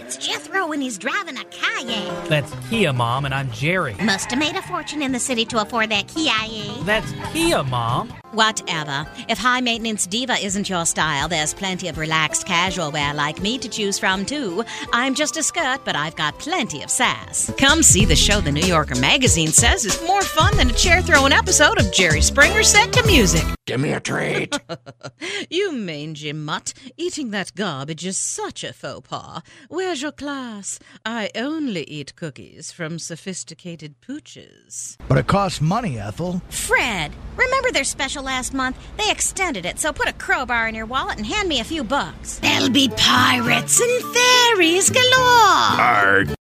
It's Jethro and he's driving a kayak. That's Kia, Mom, and I'm Jerry. Must have made a fortune in the city to afford that kayak. That's Kia, Mom. Whatever. If high-maintenance diva isn't your style, there's plenty of relaxed casual wear like me to choose from, too. I'm just a skirt, but I've got plenty of sass. Come see the show the New Yorker magazine says is more fun than a chair-throwing episode of Jerry Springer set to music. Give me a treat. You mangy mutt. Eating that garbage is such a faux pas. Where's your class? I only eat cookies from sophisticated pooches. But it costs money, Ethel. Fred, remember their special last month? They extended it, so put a crowbar in your wallet and hand me a few bucks. There'll be pirates and fairies galore. Arg.